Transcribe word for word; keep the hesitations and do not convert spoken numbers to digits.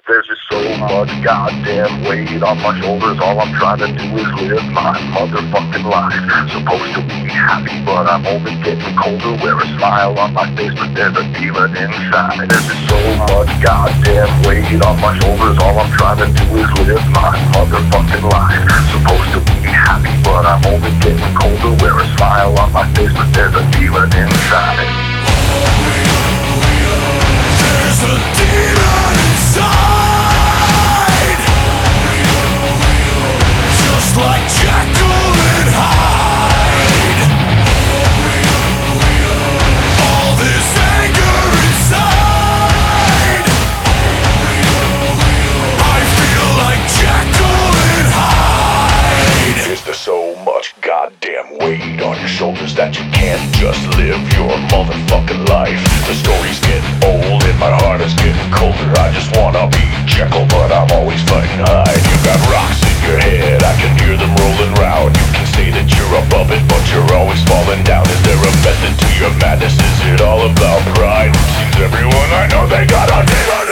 There's just so much goddamn weight on my shoulders. All I'm trying to do is live my motherfucking life. Supposed to be happy, but I'm only getting colder. Wear a smile on my face, but there's a demon inside. There's just so much goddamn weight on my shoulders. All I'm trying to do is live my motherfucking life. Supposed to be happy, but I'm only getting colder. Wear a smile on my face, but there's a demon inside. There's a demon inside, just like Jekyll and Hyde. All this anger inside, I feel like Jekyll and Hyde. Is there so much goddamn weight on your shoulders that you can't just live your motherfucking life? The stories get old and my heart is getting colder. I just wanna be Jekyll, but I'm always fighting Hyde. You got rocks in your head, I can hear them rolling round. You can say that you're above it, but you're always falling down. Is there a method to your madness? Is it all about pride? Seems everyone I know, they got a demon